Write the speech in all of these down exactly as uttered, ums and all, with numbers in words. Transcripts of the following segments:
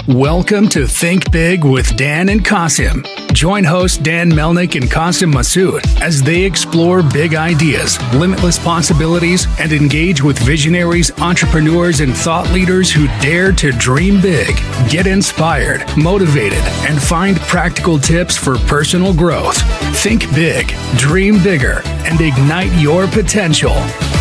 Welcome to Think Big with Dan and Qasim. Join host Dan Melnick and Qasim Masood as they explore big ideas, limitless possibilities, and engage with visionaries, entrepreneurs, and thought leaders who dare to dream big, get inspired, motivated, and find practical tips for personal growth. Think big, dream bigger, and ignite your potential.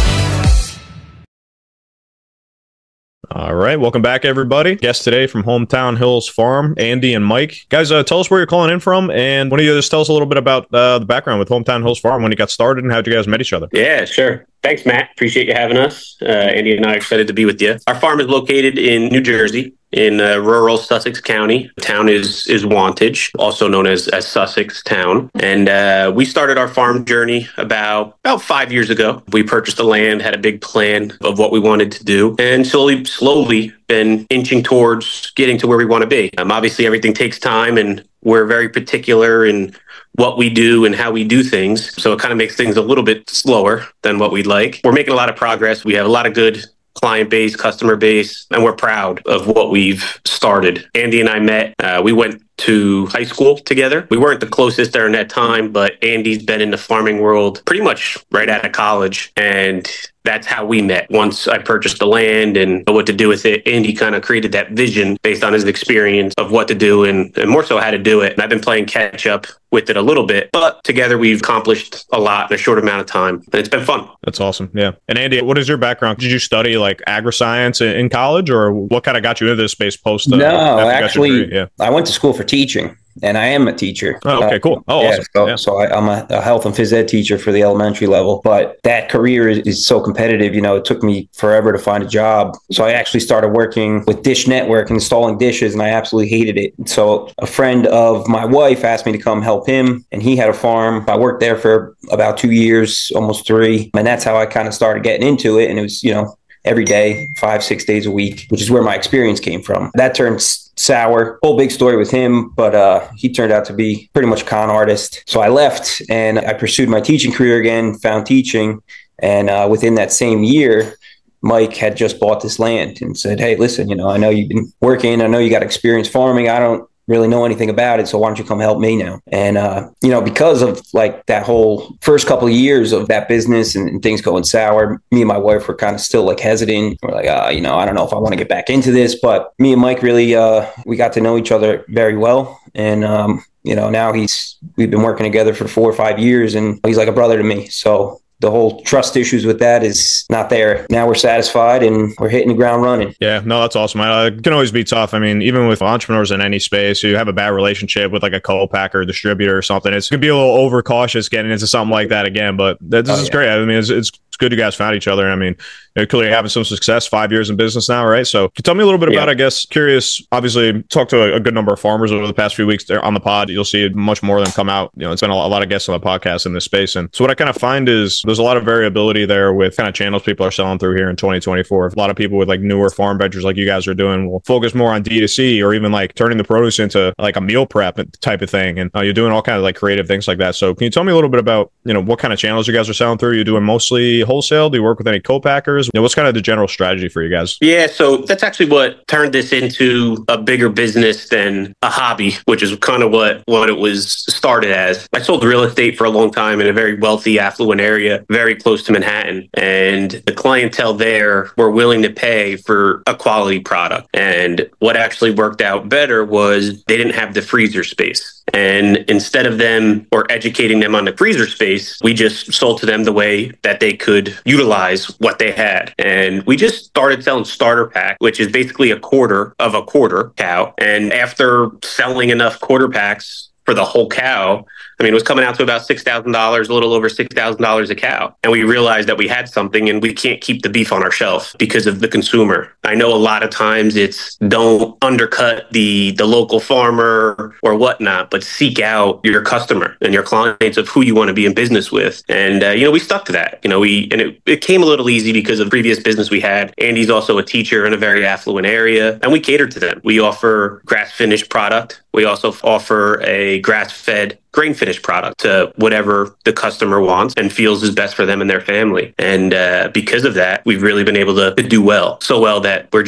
All right. Welcome back, everybody. Guest today from Hometown Hills Farm, Andy and Mike. Guys, uh, tell us where you're calling in from, and why don't you just tell us a little bit about uh, the background with Hometown Hills Farm, when you got started, and how did you guys met each other? Yeah, sure. Thanks, Matt. Appreciate you having us. Uh, Andy and I are excited to be with you. Our farm is located in New Jersey, in uh, rural Sussex County. The town is is Wantage, also known as, as Sussex Town. And uh, we started our farm journey about, about five years ago. We purchased the land, had a big plan of what we wanted to do, and slowly, slowly been inching towards getting to where we want to be. Um, obviously, everything takes time, and we're very particular in what we do and how we do things. So it kind of makes things a little bit slower than what we'd like. We're making a lot of progress. We have a lot of good client base, customer base, and we're proud of what we've started. Andy and I met, uh, we went to high school together. We weren't the closest during that time, but Andy's been in the farming world pretty much right out of college. And that's how we met. Once I purchased the land and what to do with it, Andy kind of created that vision based on his experience of what to do and, and more so how to do it. And I've been playing catch up with it a little bit, but together we've accomplished a lot in a short amount of time. And it's been fun. That's awesome. Yeah. And Andy, what is your background? Did you study like agri-science in, in college, or what kind of got you into this space post? Uh, no, actually, yeah. I went to school for teaching. And I am a teacher. Oh, okay, cool. Oh, yeah, awesome. So, yeah. so I, I'm a, a health and phys ed teacher for the elementary level. But that career is, is so competitive. You know, it took me forever to find a job. So I actually started working with Dish Network, installing dishes, and I absolutely hated it. So a friend of my wife asked me to come help him, and he had a farm. I worked there for about two years, almost three. And that's how I kind of started getting into it. And it was, you know, every day, five, six days a week, which is where my experience came from. That turned sour. Whole big story with him, but uh, he turned out to be pretty much a con artist. So I left and I pursued my teaching career again, found teaching. And uh, within that same year, Mike had just bought this land and said, hey, listen, you know, I know you've been working. I know you got experience farming. I don't really know anything about it. So why don't you come help me now? And, uh, you know, because of like that whole first couple of years of that business and, and things going sour, me and my wife were kind of still like hesitant. We're like, uh, you know, I don't know if I want to get back into this, but me and Mike really, uh, we got to know each other very well. And, um, you know, now he's, we've been working together for four or five years and he's like a brother to me. So the whole trust issues with that is not there. Now we're satisfied and we're hitting the ground running. Yeah, no, that's awesome. Uh, it can always be tough. I mean, even with entrepreneurs in any space, you have a bad relationship with like a co-packer, distributor or something. It's going to be a little overcautious getting into something like that again, but this oh, is yeah. great. I mean, it's, it's good you guys found each other. I mean, you're clearly having some success, five years in business now, right? So can you tell me a little bit about, yeah. I guess, curious, obviously talked to a, a good number of farmers over the past few weeks there on the pod. You'll see much more of them come out. You know, it's been a lot, a lot of guests on the podcast in this space. And so what I kind of find is there's a lot of variability there with kind of channels people are selling through here in twenty twenty-four. A lot of people with like newer farm ventures like you guys are doing will focus more on D two C or even like turning the produce into like a meal prep type of thing. And uh, you're doing all kinds of like creative things like that. So can you tell me a little bit about, you know, what kind of channels you guys are selling through? You're doing mostly wholesale? Do you work with any co-packers? You know, what's kind of the general strategy for you guys? Yeah, so that's actually what turned this into a bigger business than a hobby, which is kind of what, what it was started as. I sold real estate for a long time in a very wealthy, affluent area, very close to Manhattan. And the clientele there were willing to pay for a quality product. And what actually worked out better was they didn't have the freezer space. And instead of them or educating them on the freezer space, we just sold to them the way that they could utilize what they had. And we just started selling starter pack, which is basically a quarter of a quarter cow. And after selling enough quarter packs for the whole cow, I mean, it was coming out to about six thousand dollars, a little over six thousand dollars a cow. And we realized that we had something and we can't keep the beef on our shelf because of the consumer. I know a lot of times it's don't undercut the, the local farmer or whatnot, but seek out your customer and your clients of who you want to be in business with. And, uh, you know, we stuck to that. You know, we and it, it came a little easy because of the previous business we had. Andy's also a teacher in a very affluent area, and we cater to them. We offer grass-finished product. We also offer a grass-fed grain finished product to whatever the customer wants and feels is best for them and their family. And uh, because of that, we've really been able to, to do well, so well that we're just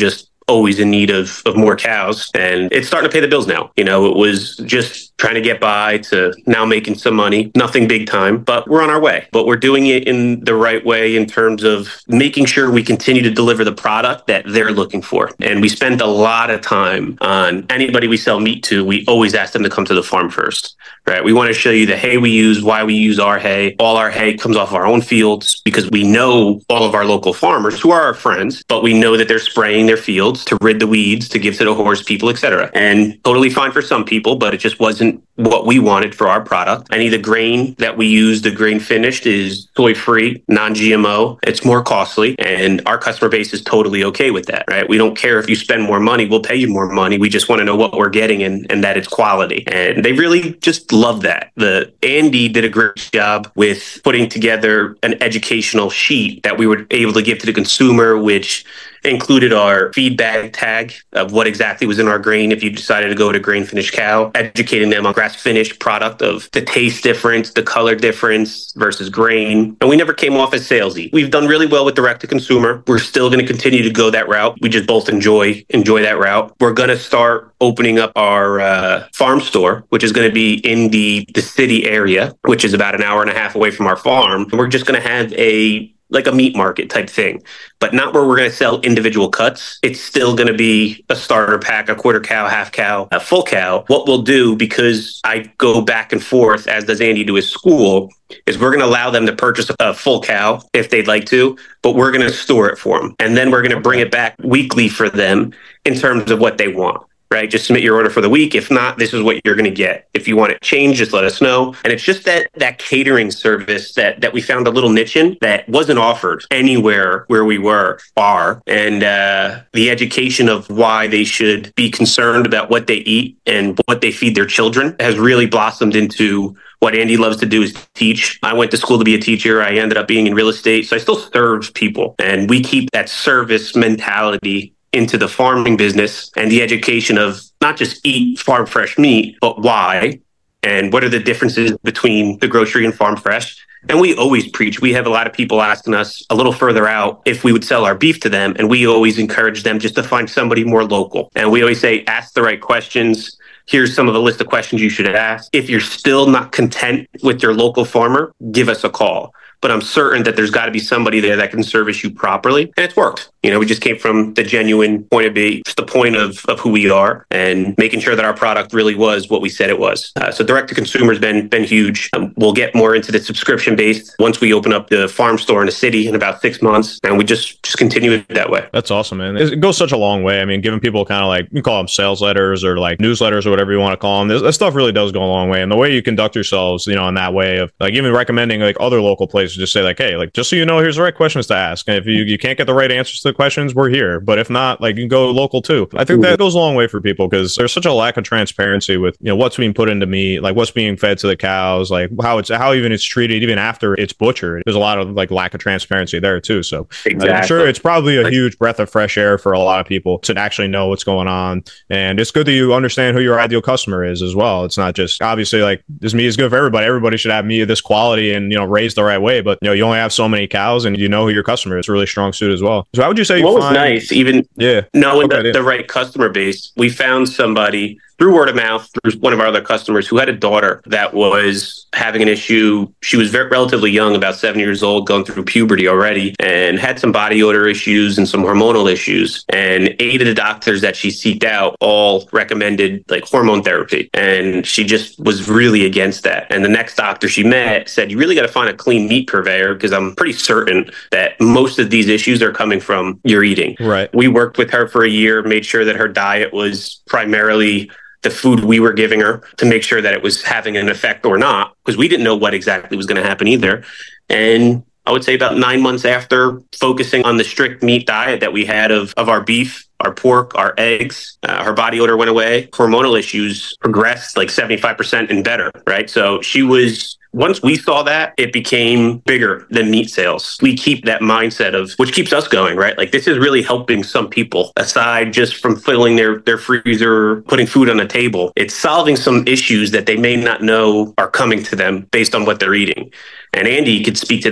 always in need of, of more cows, and it's starting to pay the bills now. You know, it was just trying to get by to now making some money, nothing big time, but we're on our way. But we're doing it in the right way in terms of making sure we continue to deliver the product that they're looking for. And we spend a lot of time on anybody we sell meat to, we always ask them to come to the farm first, right? We want to show you the hay we use, why we use our hay. All our hay comes off our own fields because we know all of our local farmers who are our friends, but we know that they're spraying their fields to rid the weeds, to give to the horse people, et cetera. And totally fine for some people, but it just wasn't what we wanted for our product. Any of the grain that we use, the grain finished, is soy-free, non-G M O. It's more costly, and our customer base is totally okay with that, right? We don't care if you spend more money, we'll pay you more money. We just want to know what we're getting and, and that it's quality. And they really just love that. The Andy did a great job with putting together an educational sheet that we were able to give to the consumer, which included our feedback tag of what exactly was in our grain if you decided to go to grain finished cow, educating them on grass finished product of the taste difference, the color difference versus grain. And we never came off as salesy. We've done really well with direct to consumer. We're still going to continue to go that route. We just both enjoy enjoy that route. We're going to start opening up our uh, farm store, which is going to be in the, the city area, which is about an hour and a half away from our farm. And we're just going to have a like a meat market type thing, but not where we're going to sell individual cuts. It's still going to be a starter pack, a quarter cow, half cow, a full cow. What we'll do, because I go back and forth, as does Andy to his school, is we're going to allow them to purchase a full cow if they'd like to, but we're going to store it for them. And then we're going to bring it back weekly for them in terms of what they want. Right? Just submit your order for the week. If not, this is what you're going to get. If you want it changed, just let us know. And it's just that that catering service that that we found a little niche in that wasn't offered anywhere where we were are. And uh, the education of why they should be concerned about what they eat and what they feed their children has really blossomed into what Andy loves to do is teach. I went to school to be a teacher. I ended up being in real estate. So I still serve people. And we keep that service mentality into the farming business and the education of not just eat farm fresh meat, but why and what are the differences between the grocery and farm fresh. And we always preach. We have a lot of people asking us a little further out if we would sell our beef to them. And we always encourage them just to find somebody more local. And we always say, ask the right questions. Here's some of the list of questions you should ask. If you're still not content with your local farmer, give us a call. But I'm certain that there's got to be somebody there that can service you properly. And it's worked. You know, we just came from the genuine point of view, just the point of, of who we are and making sure that our product really was what we said it was. Uh, so direct to consumer has been, been huge. Um, we'll get more into the subscription based once we open up the farm store in the city in about six months. And we just, just continue it that way. That's awesome, man. It goes such a long way. I mean, giving people kind of like, you can call them sales letters or like newsletters or whatever you want to call them. This, this stuff really does go a long way. And the way you conduct yourselves, you know, in that way of like even recommending like other local places, just say like, hey, like, just so you know, here's the right questions to ask. And if you, you can't get the right answers to the questions, we're here. But if not, like, you can go local too. I think that goes a long way for people because there's such a lack of transparency with, you know, what's being put into meat, like what's being fed to the cows, like how it's, how even it's treated, even after it's butchered. There's a lot of like lack of transparency there too. So exactly. I'm sure it's probably a huge breath of fresh air for a lot of people to actually know what's going on. And it's good that you understand who your ideal customer is as well. It's not just obviously like this meat is good for everybody. Everybody should have meat of this quality and, you know, raised the right way. But, you know, you only have so many cows and you know who your customer is. It's a really strong suit as well. So how would you say you what find- was nice, even yeah. knowing okay, the, yeah. the right customer base, we found somebody through word of mouth, through one of our other customers who had a daughter that was having an issue. She was very relatively young, about seven years old, going through puberty already, and had some body odor issues and some hormonal issues. And eight of the doctors that she seeked out all recommended like hormone therapy. And she just was really against that. And the next doctor she met said, you really got to find a clean meat purveyor because I'm pretty certain that most of these issues are coming from your eating. Right. We worked with her for a year, made sure that her diet was primarily the food we were giving her to make sure that it was having an effect or not, because we didn't know what exactly was going to happen either. And I would say about nine months after focusing on the strict meat diet that we had of, of our beef, our pork, our eggs, uh, her body odor went away. Hormonal issues progressed like seventy-five percent and better, right? So she was, once we saw that, it became bigger than meat sales. We keep that mindset of, which keeps us going, right? Like this is really helping some people aside just from filling their, their freezer, putting food on the table. It's solving some issues that they may not know are coming to them based on what they're eating. And Andy could speak to that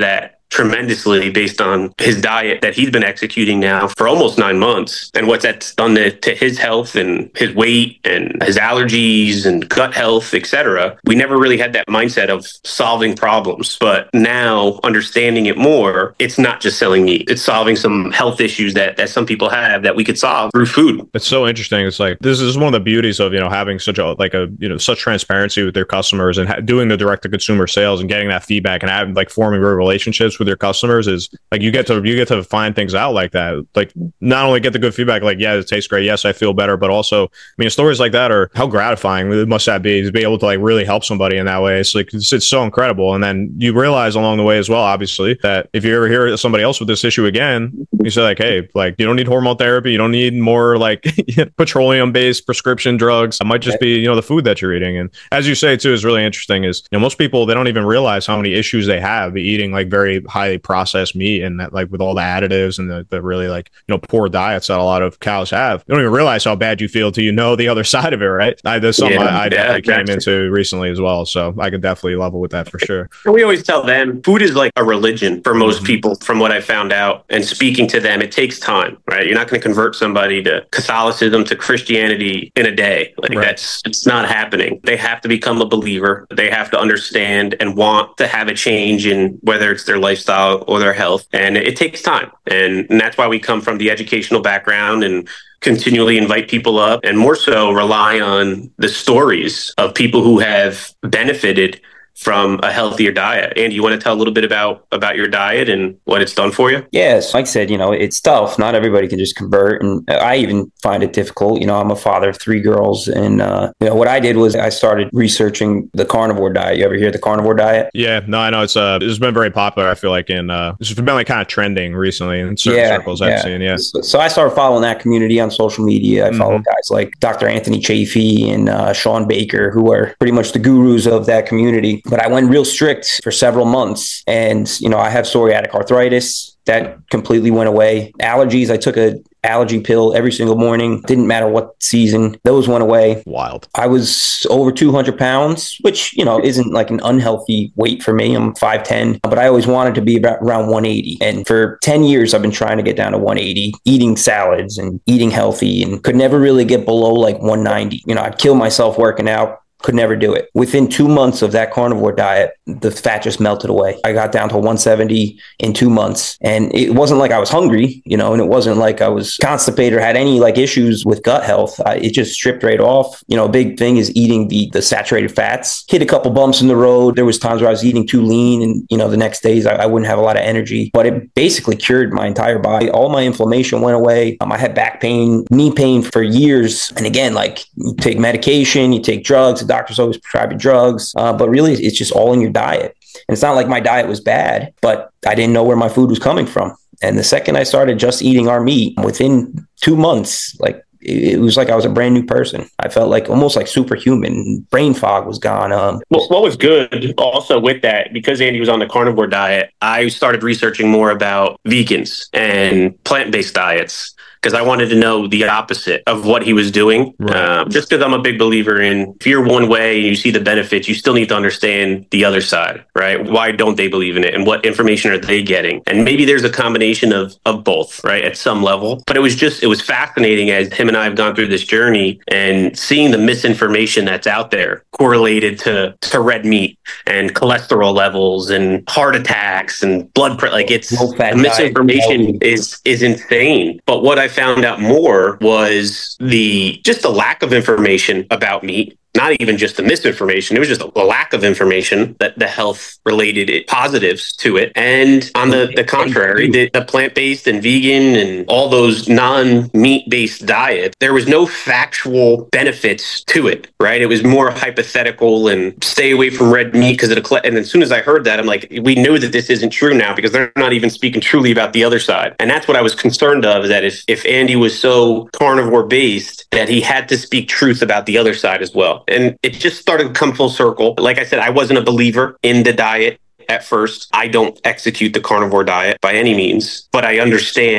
tremendously based on his diet that he's been executing now for almost nine months and what that's done to, to his health and his weight and his allergies and gut health, et cetera. We never really had that mindset of solving problems, but now understanding it more, it's not just selling meat. It's solving some health issues that, that some people have that we could solve through food. It's so interesting. It's like, this is one of the beauties of, you know, having such a, like a, you know, such transparency with their customers and ha- doing the direct to consumer sales and getting that feedback and having like forming real relationships with your customers is like, you get to, you get to find things out like that. Like not only get the good feedback, like, yeah, it tastes great. Yes, I feel better. But also, I mean, stories like that are how gratifying it must that be to be able to like really help somebody in that way. It's like, it's, it's so incredible. And then you realize along the way as well, obviously, that if you ever hear somebody else with this issue again, you say like, hey, like you don't need hormone therapy. You don't need more like petroleum based prescription drugs. It might just be, you know, the food that you're eating. And as you say too, is really interesting is, you know, most people, they don't even realize how many issues they have eating like very highly processed meat and that like with all the additives and the, the really like, you know, poor diets that a lot of cows have. You don't even realize how bad you feel till you know the other side of it, right? I, there's something yeah, I, I definitely yeah, came into recently as well. So I could definitely level with that for sure. And we always tell them food is like a religion for most mm-hmm. people from what I found out. And speaking to them, it takes time, right? You're not going to convert somebody to Catholicism, to Christianity in a day. Like right. that's, it's not happening. They have to become a believer. They have to understand and want to have a change in whether it's their lifestyle or their health. And it takes time. And, and that's why we come from the educational background and continually invite people up and more so rely on the stories of people who have benefited from a healthier diet. Andy, you want to tell a little bit about about your diet and what it's done for you? Yes, like I said, you know, it's tough. Not everybody can just convert. And I even find it difficult. You know, I'm a father of three girls. And, uh, you know, what I did was I started researching the carnivore diet. You ever hear the carnivore diet? Yeah, no, I know. It's uh, it's been very popular, I feel like, in uh, it's been like kind of trending recently in certain yeah, circles I've yeah. seen. Yeah. So, so I started following that community on social media. I mm-hmm. follow guys like Doctor Anthony Chafee and uh, Sean Baker, who are pretty much the gurus of that community. But I went real strict for several months. And, you know, I have psoriatic arthritis. That completely went away. Allergies, I took a allergy pill every single morning. Didn't matter what season. Those went away. Wild. I was over two hundred pounds, which, you know, isn't like an unhealthy weight for me. I'm five ten, but I always wanted to be about around one eighty. And for ten years, I've been trying to get down to one eighty, eating salads and eating healthy, and could never really get below like one ninety. You know, I'd kill myself working out. Could never do it. Within two months of that carnivore diet, the fat just melted away. I got down to one seventy in two months. And it wasn't like I was hungry, you know, and it wasn't like I was constipated or had any like issues with gut health. I, it just stripped right off. You know, a big thing is eating the, the saturated fats. Hit a couple bumps in the road. There was times where I was eating too lean and, you know, the next days I, I wouldn't have a lot of energy, but it basically cured my entire body. All my inflammation went away. Um, I had back pain, knee pain for years. And again, like you take medication, you take drugs, doctors always prescribe you drugs, uh, but really it's just all in your diet. And it's not like my diet was bad, but I didn't know where my food was coming from. And the second I started just eating our meat, within two months, like it was like I was a brand new person. I felt like almost like superhuman. Brain fog was gone. Um, well, what was good also with that, because Andy was on the carnivore diet, I started researching more about vegans and plant-based diets, because I wanted to know the opposite of what he was doing. Right. Um, just because I'm a big believer in, if you're one way and you see the benefits, you still need to understand the other side, right? Why don't they believe in it? And what information are they getting? And maybe there's a combination of of both, right? At some level. But it was just, it was fascinating as him and I have gone through this journey and seeing the misinformation that's out there correlated to, to red meat and cholesterol levels and heart attacks and blood pressure. Like it's, the misinformation is, is insane. But what I found out more was the just the lack of information about meat. Not even just the misinformation. It was just a lack of information, that the health related positives to it. And on the, the contrary, the, the plant-based and vegan and all those non-meat based diets, there was no factual benefits to it, right? It was more hypothetical and stay away from red meat because it, and as soon as I heard that, I'm like, we know that this isn't true now because they're not even speaking truly about the other side. And that's what I was concerned of, that if, if Andy was so carnivore based, that he had to speak truth about the other side as well. And it just started to come full circle. Like I said, I wasn't a believer in the diet at first. I don't execute the carnivore diet by any means, but I understand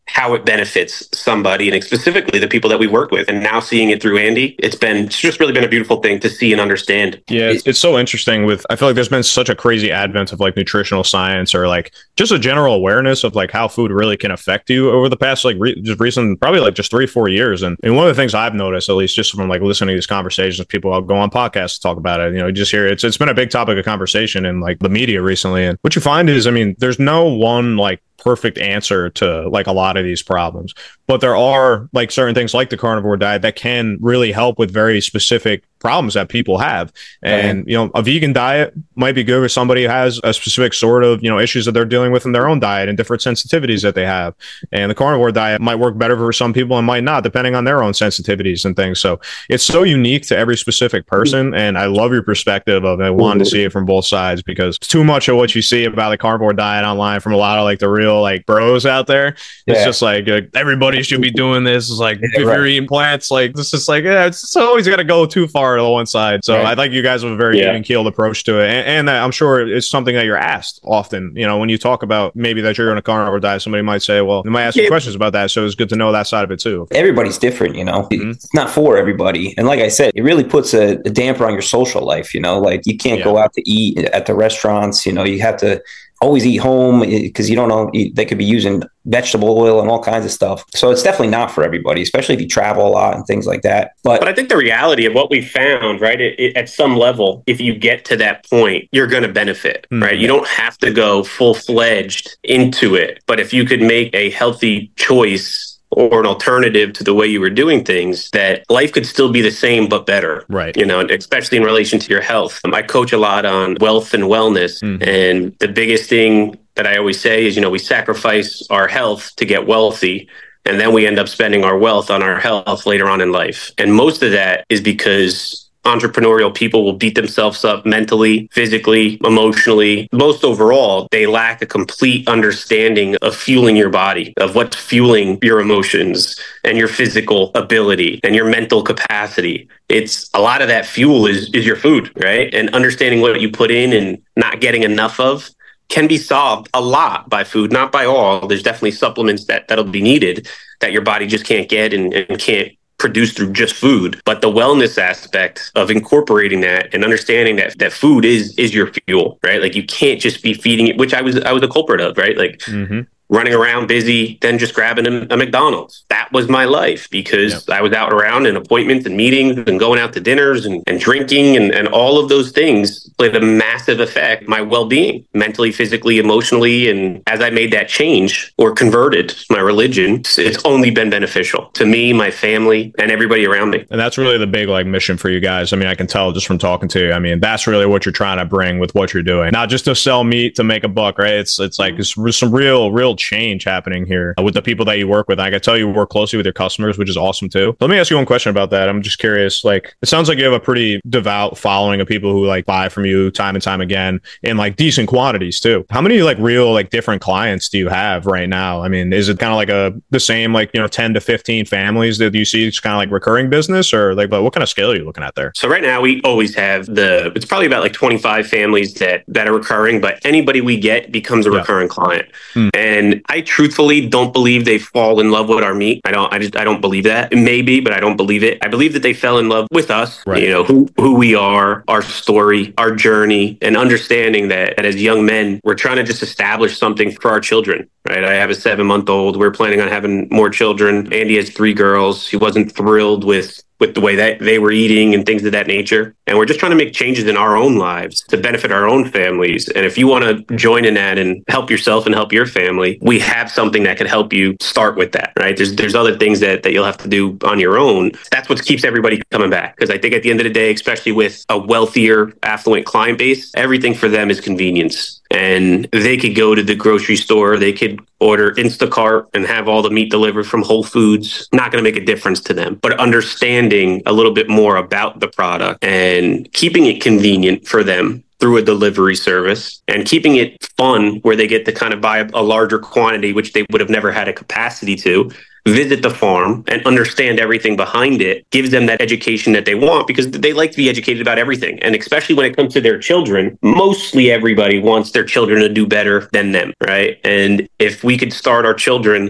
how it benefits somebody, and specifically the people that we work with. And now seeing it through Andy, it's been it's just really been a beautiful thing to see and understand. Yeah, it's, it's so interesting. With I feel like there's been such a crazy advent of like nutritional science, or like just a general awareness of like how food really can affect you over the past like re- just recent, probably like just three, four years. And, and one of the things I've noticed, at least just from like listening to these conversations, people I'll go on podcasts to talk about it, you know, just hear it's it's been a big topic of conversation in like the media recently. And what you find is, I mean, there's no one like perfect answer to like a lot of these problems, but there are like certain things like the carnivore diet that can really help with very specific problems that people have. And, right. you know, a vegan diet might be good for somebody who has a specific sort of, you know, issues that they're dealing with in their own diet and different sensitivities that they have. And the carnivore diet might work better for some people and might not, depending on their own sensitivities and things. So it's so unique to every specific person. And I love your perspective of it. I wanted to see it from both sides, because too much of what you see about the carnivore diet online from a lot of like the real like bros out there, it's yeah. just like uh, everybody should be doing this. It's like, yeah, if right. you're eating plants, like this is like, yeah, it's, it's always got to go too far to the one side. So right. I think you guys have a very yeah. even keeled approach to it. And, and I'm sure it's something that you're asked often, you know, when you talk about maybe that you're on a carnivore diet, somebody might say, well, they might ask you yeah. questions about that. So it's good to know that side of it too. Everybody's different, you know, mm-hmm. it's not for everybody. And like I said, it really puts a, a damper on your social life, you know, like you can't yeah. go out to eat at the restaurants, you know, you have to always eat home because you don't know, they could be using vegetable oil and all kinds of stuff. So it's definitely not for everybody, especially if you travel a lot and things like that. But, but I think the reality of what we found, right, it, it, at some level, if you get to that point, you're going to benefit, mm-hmm. right? You don't have to go full-fledged into it. But if you could make a healthy choice or an alternative to the way you were doing things, that life could still be the same, but better. Right. You know, especially in relation to your health. Um, I coach a lot on wealth and wellness. Mm-hmm. And the biggest thing that I always say is, you know, we sacrifice our health to get wealthy. And then we end up spending our wealth on our health later on in life. And most of that is because entrepreneurial people will beat themselves up mentally, physically, emotionally. Most overall, they lack a complete understanding of fueling your body, of what's fueling your emotions and your physical ability and your mental capacity. It's a lot of that fuel is, is your food, right? And understanding what you put in and not getting enough of can be solved a lot by food, not by all. There's definitely supplements that, that'll be needed that your body just can't get and, and can't produced through just food. But the wellness aspect of incorporating that and understanding that that food is is your fuel, right? Like you can't just be feeding it, which I was I was a culprit of, right? Like mm-hmm. running around busy, then just grabbing a, a McDonald's. That was my life because yep. I was out around in appointments and meetings and going out to dinners and, and drinking and, and all of those things played a massive effect on my well-being, mentally, physically, emotionally. And as I made that change or converted my religion, it's only been beneficial to me, my family, and everybody around me. And that's really the big like mission for you guys. I mean, I can tell just from talking to you. I mean, that's really what you're trying to bring with what you're doing. Not just to sell meat to make a buck, right? It's it's like it's some real, real change happening here with the people that you work with. I can tell you work closely with your customers, which is awesome too. Let me ask you one question about that. I'm just curious, like, it sounds like you have a pretty devout following of people who like buy from you time and time again in like decent quantities too. How many like real like different clients do you have right now? I mean, is it kind of like a the same like, you know, ten to fifteen families that you see? It's kind of like recurring business, or like, but what kind of scale are you looking at there? So right now we always have the, it's probably about like twenty-five families that that are recurring, but anybody we get becomes a yeah. recurring client. Hmm. And I truthfully don't believe they fall in love with our meat. I don't, I just, I don't believe that. It may be, but I don't believe it. I believe that they fell in love with us, right. you know, who, who we are, our story, our journey, and understanding that, that as young men, we're trying to just establish something for our children, right? I have a seven month old. We're planning on having more children. Andy has three girls. He wasn't thrilled with with the way that they were eating and things of that nature. And we're just trying to make changes in our own lives to benefit our own families. And if you want to join in that and help yourself and help your family, we have something that can help you start with that, right? There's there's other things that, that you'll have to do on your own. That's what keeps everybody coming back. Because I think at the end of the day, especially with a wealthier, affluent client base, everything for them is convenience. And they could go to the grocery store, they could order Instacart and have all the meat delivered from Whole Foods. Not going to make a difference to them, but understanding a little bit more about the product and keeping it convenient for them through a delivery service and keeping it fun where they get to kind of buy a larger quantity, which they would have never had a capacity to. Visit the farm and understand everything behind it, gives them that education that they want because they like to be educated about everything. And especially when it comes to their children, mostly everybody wants their children to do better than them, right? And if we could start our children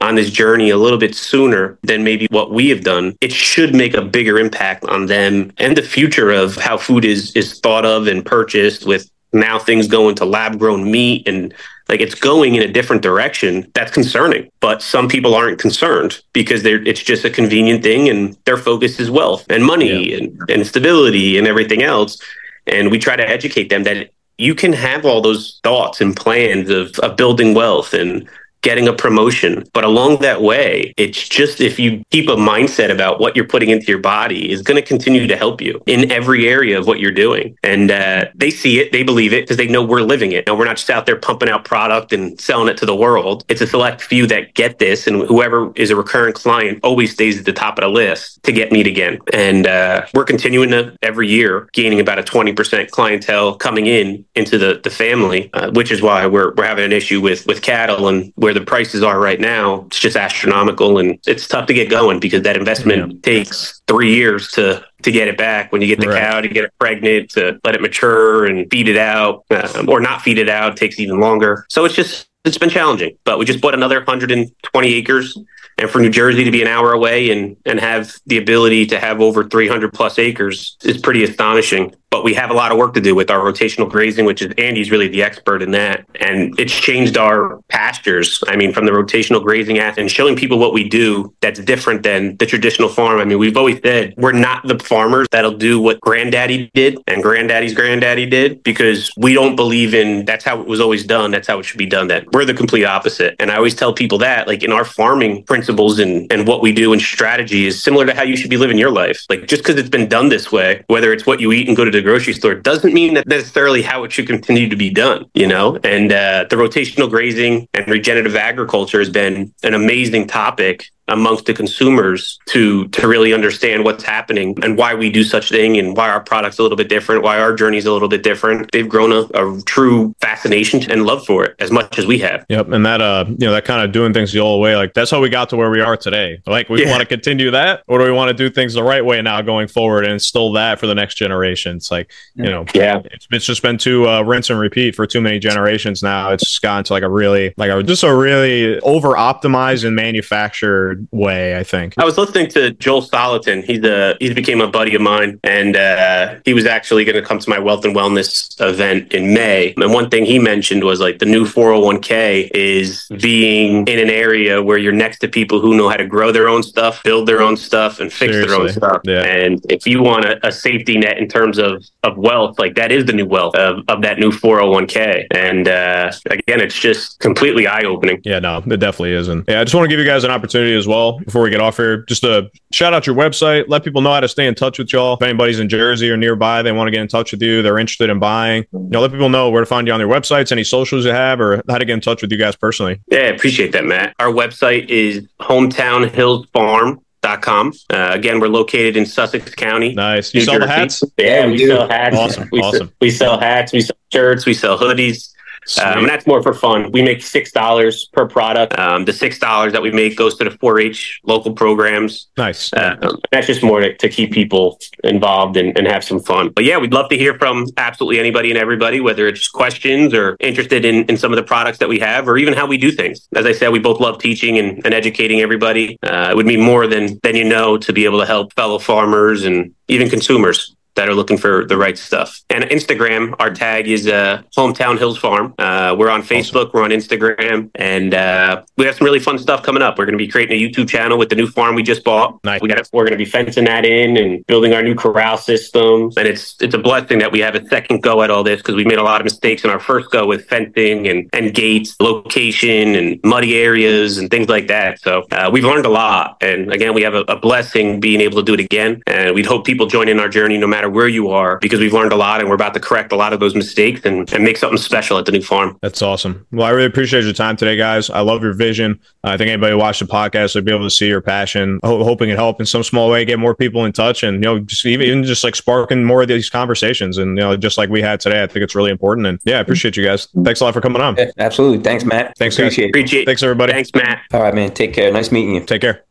on this journey a little bit sooner than maybe what we have done, it should make a bigger impact on them and the future of how food is is thought of and purchased, with now things going to lab grown meat, and like it's going in a different direction. That's concerning, but some people aren't concerned because they're it's just a convenient thing, and their focus is wealth and money yeah. and, and stability and everything else. And we try to educate them that you can have all those thoughts and plans of, of building wealth and getting a promotion. But along that way, it's just if you keep a mindset about what you're putting into your body is going to continue to help you in every area of what you're doing. And uh, they see it, they believe it because they know we're living it. And we're not just out there pumping out product and selling it to the world. It's a select few that get this. And whoever is a recurrent client always stays at the top of the list to get meat again. And uh, we're continuing to every year gaining about a twenty percent clientele coming in into the, the family, uh, which is why we're, we're having an issue with, with cattle and where the prices are right now. It's just astronomical, and it's tough to get going because that investment yeah. takes three years to to get it back. When you get the right. cow to get it pregnant, to let it mature and feed it out, um, or not feed it out, takes even longer. So it's just it's been challenging. But we just bought another one hundred twenty acres, and for New Jersey to be an hour away and and have the ability to have over three hundred plus acres is pretty astonishing. But we have a lot of work to do with our rotational grazing, which is Andy's really the expert in that. And it's changed our pastures. I mean, from the rotational grazing act and showing people what we do that's different than the traditional farm. I mean, we've always said we're not the farmers that'll do what granddaddy did and granddaddy's granddaddy did, because we don't believe in that's how it was always done. That's how it should be done. That we're the complete opposite. And I always tell people that, like, in our farming principles and, and what we do and strategy is similar to how you should be living your life. Like, just because it's been done this way, whether it's what you eat and go to the grocery store, doesn't mean that necessarily how it should continue to be done, you know? And uh, the rotational grazing and regenerative agriculture has been an amazing topic amongst the consumers to to really understand what's happening and why we do such thing and why our product's a little bit different, why our journey's a little bit different. They've grown a, a true fascination and love for it as much as we have. Yep. And that, uh, you know, that kind of doing things the old way, like that's how we got to where we are today. Like, we yeah. want to continue that, or do we want to do things the right way now going forward and instill that for the next generation? It's like, you know, yeah, it's, it's just been too uh, rinse and repeat for too many generations now. It's just gotten to like a really, like a, just a really over optimized and manufactured way, I think. I was listening to Joel Salatin. He's a he's became a buddy of mine, and uh, he was actually going to come to my Wealth and Wellness event in May. And one thing he mentioned was like the new four oh one k is being in an area where you're next to people who know how to grow their own stuff, build their own stuff, and fix Seriously. their own stuff. Yeah. And if you want a, a safety net in terms of of wealth, like that is the new wealth of, of that new four oh one k. And uh, again, it's just completely eye opening. Yeah, no, it definitely is. And yeah, I just want to give you guys an opportunity as well before we get off here, just to shout out your website, let people know how to stay in touch with y'all. If anybody's in Jersey or nearby, they want to get in touch with you, they're interested in buying, you know, let people know where to find you on their websites, any socials you have, or how to get in touch with you guys personally. Yeah, I appreciate that, Matt. Our website is hometown hills farm dot com. Uh, again, we're located in Sussex County. Nice. You New sell Jersey. the hats? Yeah, Yeah, we we do. sell hats. Awesome. We, awesome. s- we sell hats, we sell shirts, we sell hoodies. Um, and that's more for fun. We make six dollars per product. Um, the six dollars that we make goes to the four H local programs. Nice. Uh, that's just more to, to keep people involved and, and have some fun. But yeah, we'd love to hear from absolutely anybody and everybody, whether it's questions or interested in, in some of the products that we have, or even how we do things. As I said, we both love teaching and, and educating everybody. Uh, it would mean more than, than you know to be able to help fellow farmers and even consumers that are looking for the right stuff. And Instagram, our tag is uh, Hometown Hills Farm. Uh, we're on Facebook, awesome. We're on Instagram, and uh, we have some really fun stuff coming up. We're going to be creating a YouTube channel with the new farm we just bought. Nice. We got, we're going to be fencing that in and building our new corral system. And it's it's a blessing that we have a second go at all this, because we made a lot of mistakes in our first go with fencing and, and gates, location, and muddy areas and things like that. So uh, we've learned a lot. And again, we have a, a blessing being able to do it again. And we'd hope people join in our journey no matter where you are, because we've learned a lot and we're about to correct a lot of those mistakes and, and make something special at the new farm. That's awesome. Well, I really appreciate your time today, guys. I love your vision. I think anybody who watched the podcast will be able to see your passion, ho- hoping it help in some small way, get more people in touch, and, you know, just even, even just like sparking more of these conversations. And, you know, just like we had today, I think it's really important. And yeah, I appreciate you guys. Thanks a lot for coming on. Yeah, absolutely. Thanks, Matt. Thanks, appreciate guys. it. Appreciate Thanks, everybody. Thanks, Matt. All right, man. Take care. Nice meeting you. Take care.